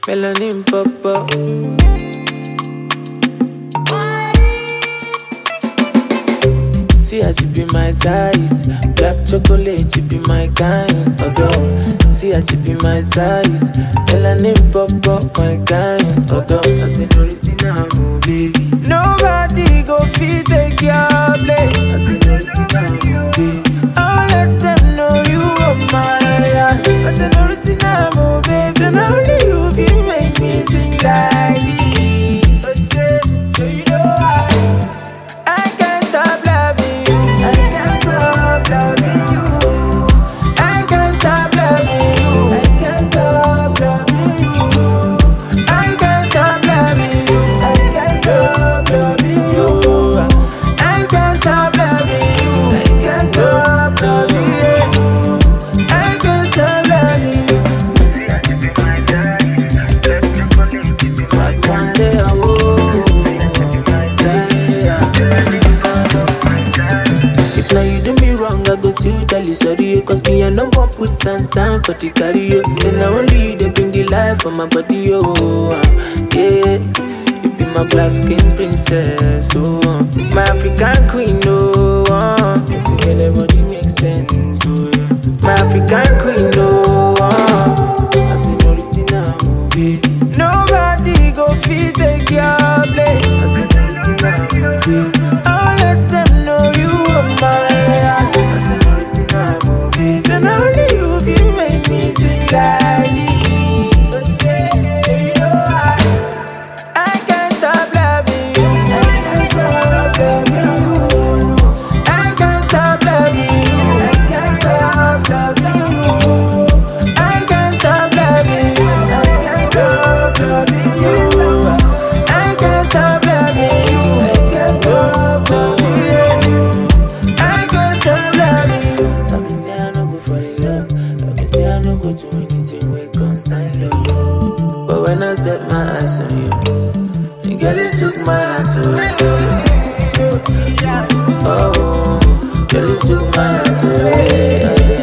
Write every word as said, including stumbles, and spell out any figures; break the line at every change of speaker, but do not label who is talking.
melanin pop up. See as you be my size, black chocolate you be my kind. Although, see as you be my size, melanin pop up my kind. Although, I say no reason now, baby. Nobody go fit take your place. I say no reason now, baby. I'll let them know you are mine. I say no reason now, baby. And only you can make me sing like this. Oh shit, so you know I, I can't stop loving you. I can't stop loving you. I can't stop loving you. I can't stop loving you. I can't stop loving you. I can't stop loving you. I can't stop loving you. I can't stop loving you. I can't stop loving you. But one day I will. If now you do me wrong, I go still tell you sorry. Cause me I no one put sand sand for the carry. Say now only you they bring the life for my body, oh yeah. You be my black skin princess, oh my African queen, oh uh. Yes, you get everybody makes sense, oh yeah. My African queen, oh uh. I say no reason now, baby. Nobody go fit take your place. I say no reason now, baby. I'll let them know you are mine. I say no reason now, baby. And only you can make me sing like this. Oh shit, you know I, I can't stop loving you. I can't stop loving you. I can't stop loving you. I can't stop loving you. I can't stop loving you. I can't stop loving you. I can't stop loving you. I can't stop loving you. I can't stop loving you. I be say I no go fall in love. I be say I no go do anything we consign love. But when I set my eyes on you, you girl it took my heart away. Oh, girl it took my heart away.